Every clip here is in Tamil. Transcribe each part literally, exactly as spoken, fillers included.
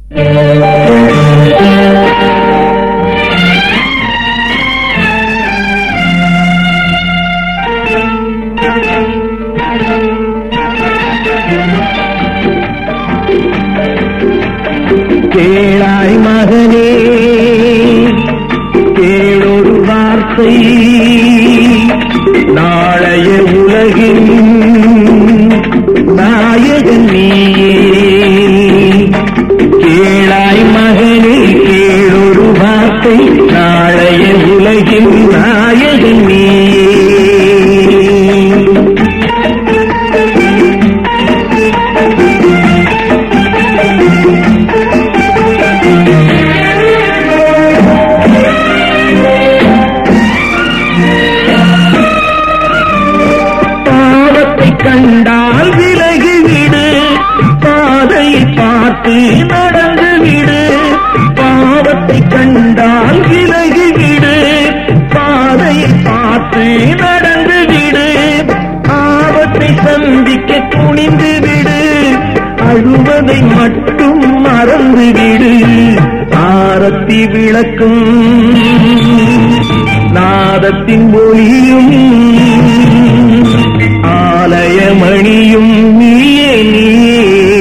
கேளாய் மகனே கேளொரு வார்த்தை, நாளைய உலகின் நாயகன் நீயே. கேளாய் மகனே கேளொரு வார்த்தை, நாளைய உலகின் நாயகன் நீயே. கண்டால் விலகிவிடு, பாதையை பார்த்து நடந்து விடு. பாவத்தை கண்டால் விலகிவிடு, பாதையை பார்த்து நடந்து விடு. ஆபத்தை சந்திக்க துணிந்து விடு, அழுவதை மட்டும் மறந்து விடு. ஆரத்தி விளக்கும் நாதத்தின் ஒளியும் ஆலயமணியும் நீயே நீயே.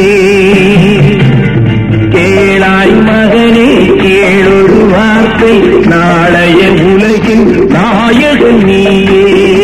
கேளாய் மகனே கேளொரு வார்த்தை, நாளைய உலகின் நாயகன் நீயே.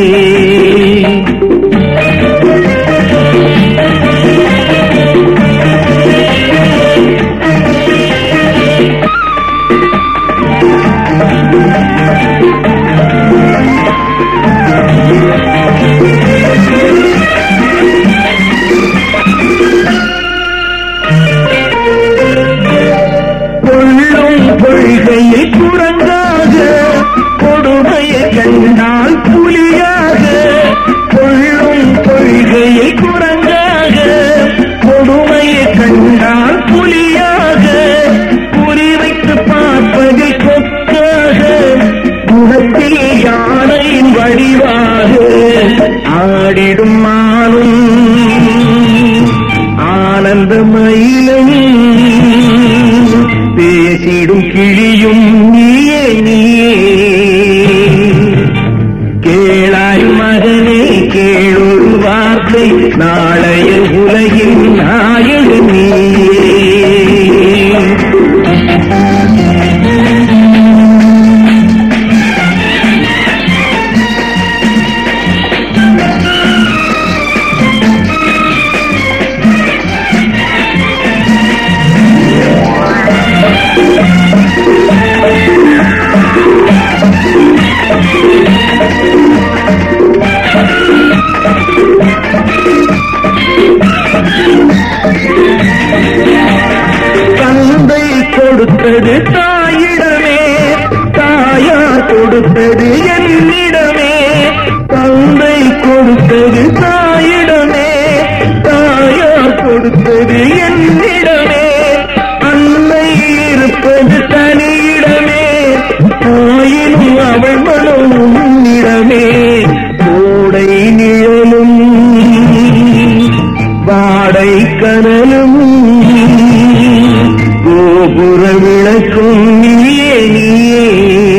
கொள்கையை குரங்காக, கொடுமையை கண்டால் புலியாக. கொள்ளும் கொள்கையை குரங்காக, கொடுமையை கண்டால் புலியாக. குறி வைத்து பார்ப்பதை கொக்காக, குணத்தில் யானையின் வடிவாக. ஆடிடும் மானும் ஆனந்த மயிலும், பேசிடும் கிளியும் நீயே நீயே. கேளாய் மகனே கேளொரு வார்த்தை, நாளைய உலகின் நாயகன் நீயே. தந்தை கொடுத்தது தாயிடமே, தாயார் கொடுத்தது என்னிடமே. தந்தை கொடுத்தது தாயிடமே, தாயார் கொடுத்தது என்னிடமே. அன்னை இருப்பது தனியிடமே, ஆயினும் அவள் மனம் உன்னிடமே. கோடை நிழலும் வாடை கனலும், கோபுர விளக்கும் நீயே நீயே.